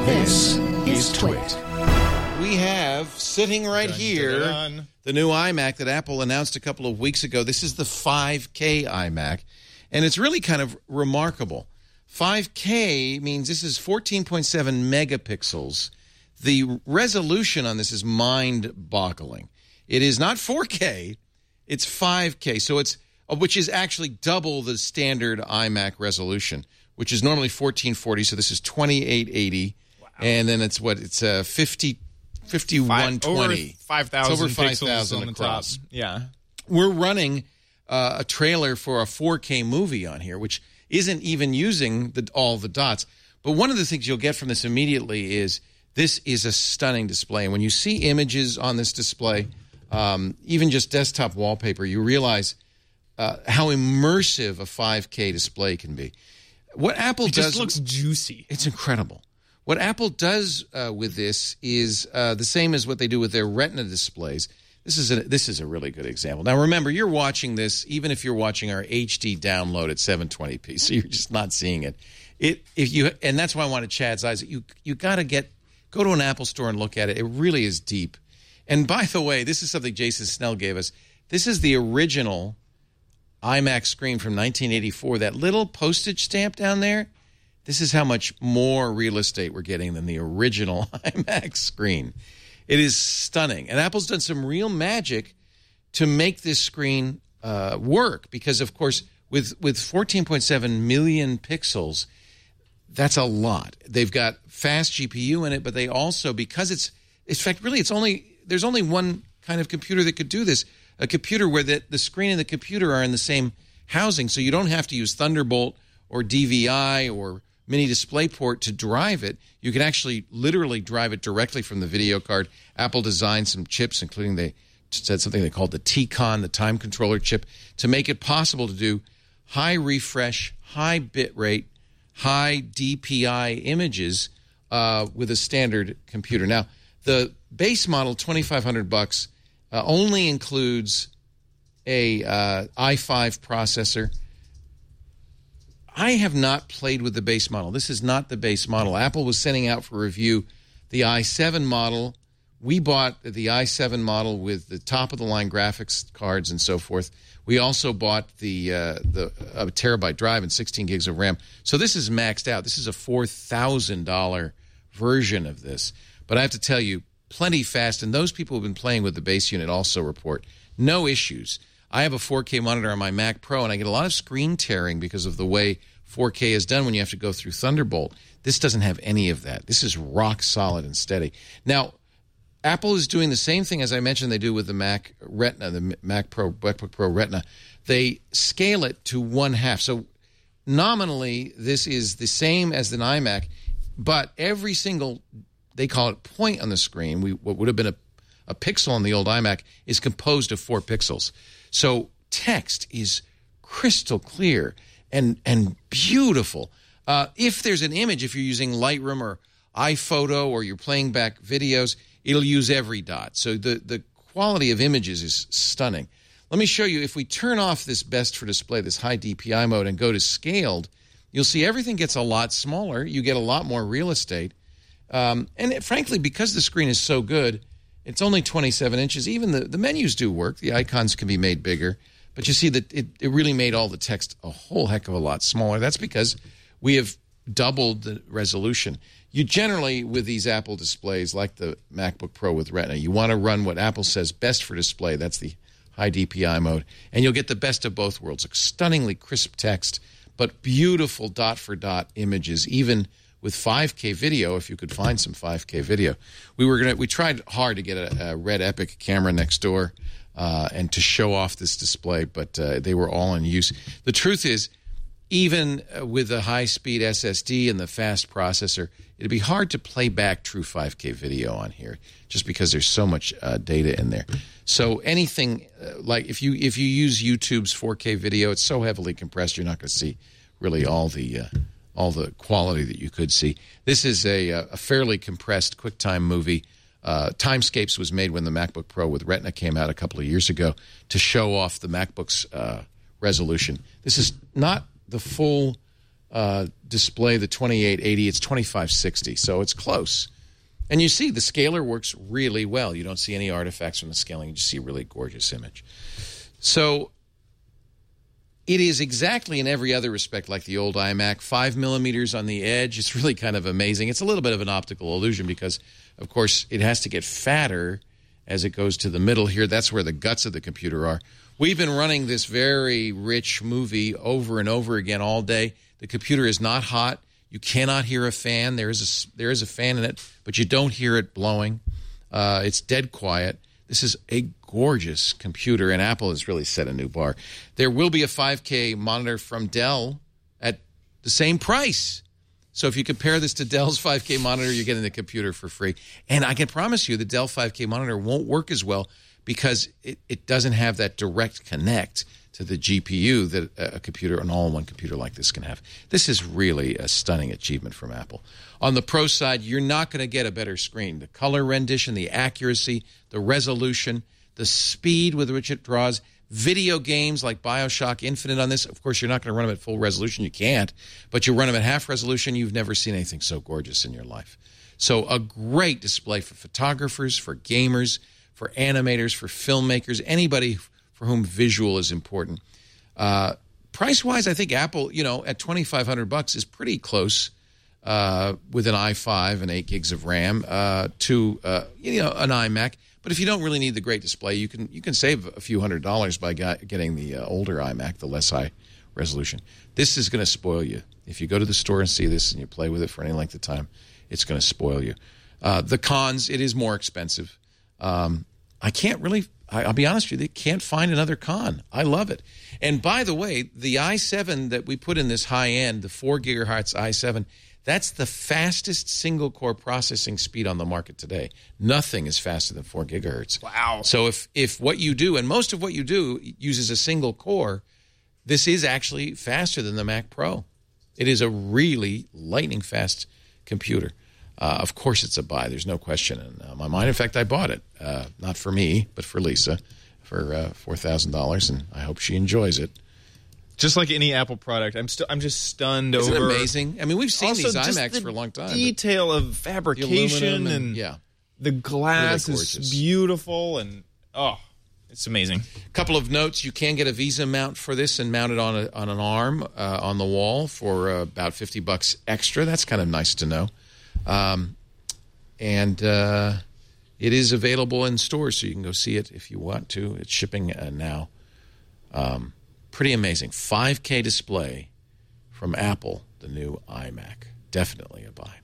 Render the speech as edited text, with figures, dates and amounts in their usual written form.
This is Twit. We have, sitting right here, the new iMac that Apple announced a couple of weeks ago. This is the 5K iMac, and it's really kind of remarkable. 5K means this is 14.7 megapixels. The resolution on this is mind-boggling. It is not 4K, it's 5K, so it's which is actually double the standard iMac resolution, which is normally 1440, so this is 2880. Wow. And then it's what? It's 5120. 5,000 over 5,000 on the across. top. Yeah. We're running a trailer for a 4K movie on here, which isn't even using all the dots. But one of the things you'll get from this immediately is this is a stunning display. And when you see images on this display, even just desktop wallpaper, you realize how immersive a 5K display can be. What Apple does... It just looks juicy. It's incredible. What Apple does with this is the same as what they do with their Retina displays. This is a really good example. Now, remember, you're watching this, even if you're watching our HD download at 720p, so you're just not seeing it. And that's why I wanted Chad's eyes. You got to go to an Apple store and look at it. It really is deep. And by the way, this is something Jason Snell gave us. This is the original iMac screen from 1984. That little postage stamp down there, this is how much more real estate we're getting than the original iMac screen. It is stunning. And Apple's done some real magic to make this screen work because, of course, with 14.7 million pixels, that's a lot. They've got fast GPU in it, but they also, because in fact, really, there's only one kind of computer that could do this, a computer where the screen and the computer are in the same housing, so you don't have to use Thunderbolt or DVI or Mini DisplayPort to drive it. You can actually literally drive it directly from the video card. Apple designed some chips, including they said something they called the T-Con, the time controller chip, to make it possible to do high refresh, high bit rate, high DPI images with a standard computer. Now, the base model, $2,500, only includes a i5 processor. I have not played with the base model. This is not the base model. Apple was sending out for review the i7 model. We bought the i7 model with the top-of-the-line graphics cards and so forth. We also bought the terabyte drive and 16 gigs of RAM. So this is maxed out. This is a $4,000 version of this. But I have to tell you, plenty fast. And those people who have been playing with the base unit also report no issues. I have a 4K monitor on my Mac Pro, and I get a lot of screen tearing because of the way 4K is done when you have to go through Thunderbolt. This doesn't have any of that. This is rock solid and steady. Now, Apple is doing the same thing, as I mentioned, they do with the Mac Retina, the MacBook Pro Retina. They scale it to 1/2. So nominally, this is the same as an iMac, but every single, they call it point on the screen, what would have been a pixel on the old iMac, is composed of 4 pixels. So text is crystal clear and beautiful. If there's an image, if you're using Lightroom or iPhoto or you're playing back videos, it'll use every dot. So the quality of images is stunning. Let me show you, if we turn off this best for display, this high DPI mode, and go to scaled, you'll see everything gets a lot smaller. You get a lot more real estate. Frankly, because the screen is so good, it's only 27 inches. Even the menus do work. The icons can be made bigger. But you see that it really made all the text a whole heck of a lot smaller. That's because we have doubled the resolution. You generally, with these Apple displays, like the MacBook Pro with Retina, you want to run what Apple says best for display. That's the high DPI mode. And you'll get the best of both worlds. Stunningly crisp text, but beautiful dot-for-dot images, even with 5K video, if you could find some 5K video. We tried hard to get a Red Epic camera next door and to show off this display, but they were all in use. The truth is, even with the high-speed SSD and the fast processor, it'd be hard to play back true 5K video on here just because there's so much data in there. So anything like if you use YouTube's 4K video, it's so heavily compressed you're not going to see really all the quality that you could see. This is a fairly compressed QuickTime movie. Timescapes was made when the MacBook Pro with Retina came out a couple of years ago to show off the MacBook's resolution. This is not the full display, the 2880. It's 2560, so it's close. And you see the scaler works really well. You don't see any artifacts from the scaling. You just see a really gorgeous image. So it is exactly in every other respect like the old iMac. 5 millimeters on the edge. It's really kind of amazing. It's a little bit of an optical illusion because, of course, it has to get fatter as it goes to the middle here. That's where the guts of the computer are. We've been running this very rich movie over and over again all day. The computer is not hot. You cannot hear a fan. There is a fan in it, but you don't hear it blowing. It's dead quiet. This is a gorgeous computer, and Apple has really set a new bar. There will be a 5K monitor from Dell at the same price. So if you compare this to Dell's 5K monitor, you're getting the computer for free. And I can promise you the Dell 5K monitor won't work as well because it doesn't have that direct connect to the GPU that a computer, an all-in-one computer like this can have. This is really a stunning achievement from Apple. On the Pro side, you're not going to get a better screen. The color rendition, the accuracy, the resolution, the speed with which it draws, video games like BioShock Infinite on this. Of course, you're not going to run them at full resolution. You can't. But you run them at half resolution. You've never seen anything so gorgeous in your life. So a great display for photographers, for gamers, for animators, for filmmakers, anybody for whom visual is important. Price-wise, I think Apple, at $2,500 is pretty close with an i5 and 8 gigs of RAM to an iMac. But if you don't really need the great display, you can save a few $100s by getting the older iMac, the less high resolution. This is going to spoil you. If you go to the store and see this and you play with it for any length of time, it's going to spoil you. The cons, it is more expensive. I can't really, I'll be honest with you, can't find another con. I love it. And by the way, the i7 that we put in this high end, the 4 gigahertz i7, that's the fastest single-core processing speed on the market today. Nothing is faster than 4 gigahertz. Wow. So if what you do, and most of what you do uses a single core, this is actually faster than the Mac Pro. It is a really lightning-fast computer. Of course it's a buy. There's no question in my mind. In fact, I bought it. Not for me, but for Lisa for $4,000, and I hope she enjoys it. Just like any Apple product, I'm just stunned Isn't over. Isn't it amazing? I mean, we've seen also these iMacs the for a long time. Detail of fabrication and the glass really is beautiful, and it's amazing. Couple of notes: you can get a Visa mount for this and mount it on an arm on the wall for about $50 extra. That's kind of nice to know. And it is available in stores, so you can go see it if you want to. It's shipping now. Pretty amazing. 5K display from Apple, the new iMac. Definitely a buy.